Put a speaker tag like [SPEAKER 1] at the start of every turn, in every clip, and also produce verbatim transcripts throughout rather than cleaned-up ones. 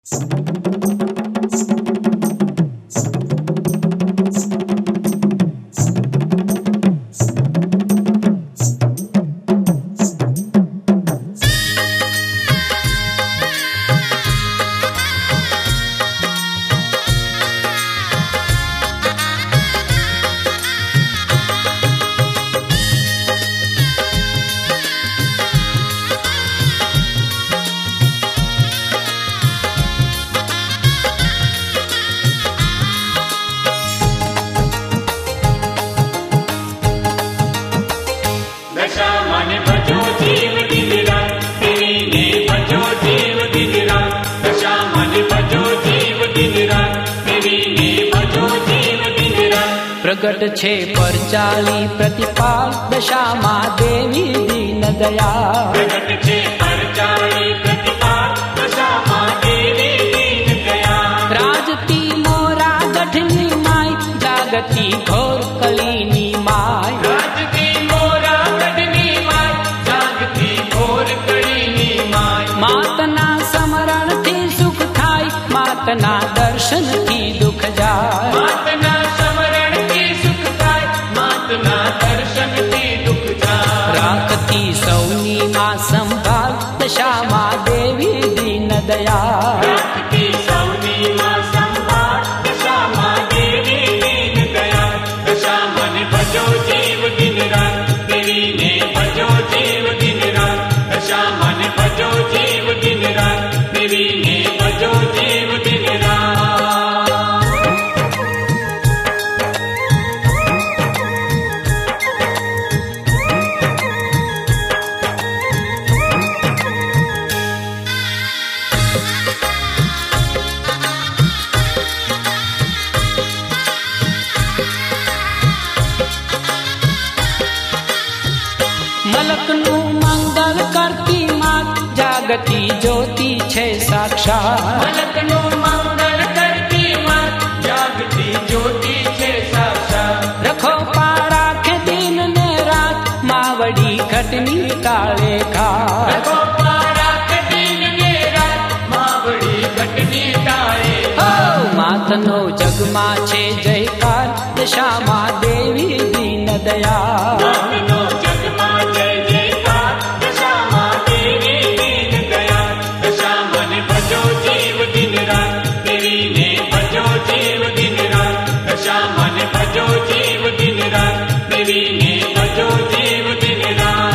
[SPEAKER 1] प्रगट छे परचाली प्रतिपाल दशा मां देवी दीन दयाल।
[SPEAKER 2] प्रगट छे परचाली प्रतिपाल दशा मां देवी दीन दयाल।
[SPEAKER 1] राजती मोरा गठनी माय जागती घोर कलीनी माय।
[SPEAKER 2] राजती मोरा गठनी माय जागती घोर कलीनी माय।
[SPEAKER 1] मातना समरण थी सुख थाय मातना दर्शन थी दुख जाय।
[SPEAKER 2] मातना समरण थी सुख थाय मातना दर्शन थी दुख जाय।
[SPEAKER 1] राखती सौनी मां संभाल दशा मां देवी दीन दयाल।
[SPEAKER 2] राखती सौनी मां संभाल दशा मां देवी दीन दयाल। दशा मन भजो जीव दिन रात तेरी ने भजो जीव दिन रात। दशा मन भजो जीव दिन रात तेरी ने भजो जीव दिन रात।
[SPEAKER 1] मलकनु मंगल करती मात जागती ज्योति छे साक्षात।
[SPEAKER 2] मलकनु मंगल करती मात जागती ज्योति छे साक्षात।
[SPEAKER 1] रखो पारा के दिन ने रात मावड़ी घटनी काले खात।
[SPEAKER 2] रखो पारा के दिन ने रात मावड़ी घटनी काले
[SPEAKER 1] खात। मातनो जगमा छे जयकार दशा मां देवी दीन दयाल।
[SPEAKER 2] मातनो जगमा जय जयकार दशा मां देवी दीन दयाल। दशा मन भजो जीव दिन रात तेरी ने भजो जीव दिन रात। दशा मन भजो जीव दिन रात तेरी ने भजो जीव दिन रात।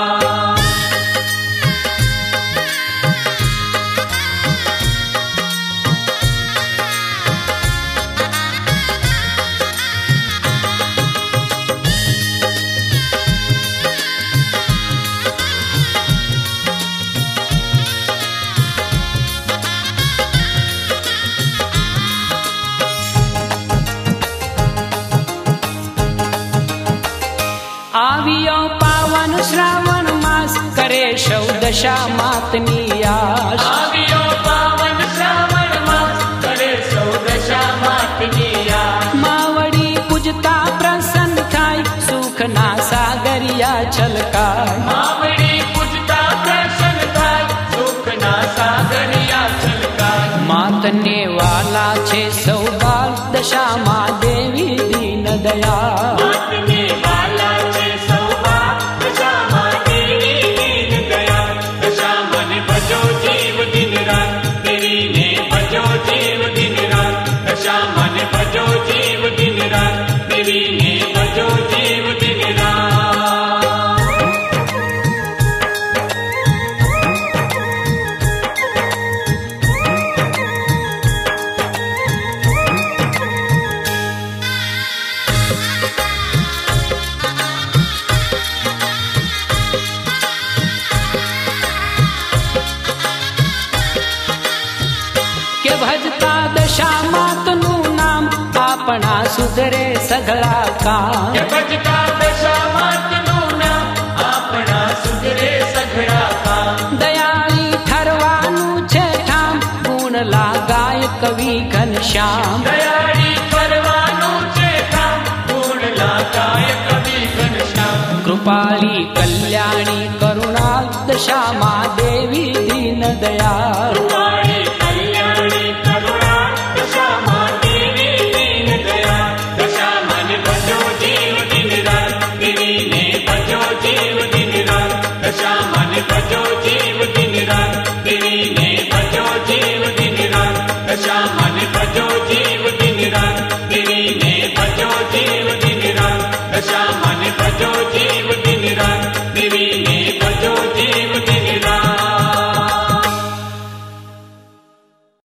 [SPEAKER 1] आवियो पावन श्रावण मास करे सौ दशा मातनी आस।
[SPEAKER 2] आवियो पावन श्रावण मास करे सौ दशा मातनी आस।
[SPEAKER 1] मावड़ी पूजता प्रसन्न थाय सुख ना सागरिया छलकाय।
[SPEAKER 2] मावड़ी पूजता प्रसन्न थाय सुख ना सागरिया छलकाय।
[SPEAKER 1] मातने वाला छे सौ बाल दशा मां देवी दीन दयाल।
[SPEAKER 2] मातने वाला छे सौ बाल दशा मां देवी दीन दयाल। दशा मन भजो जीव दिन रात तेरी ने भजो जीव दिन रात। दशा मन भजो जीव दिन रात तेरी ने भजो जीव दिन रात।
[SPEAKER 1] के भजता दशा मातनु नाम आपना सुधरे सगळा काम।
[SPEAKER 2] के भजता दशा मातनु नाम आपना सुधरे सगळा काम।
[SPEAKER 1] दयाली ठरवानु छे ठाम गुण लागाय कवि घनश्याम।
[SPEAKER 2] दयाळी करवानु छे काम गुण लागाय कवि घनश्याम।
[SPEAKER 1] कृपाली कल्याणी करुणा दशा मां देवी दीन दयाल।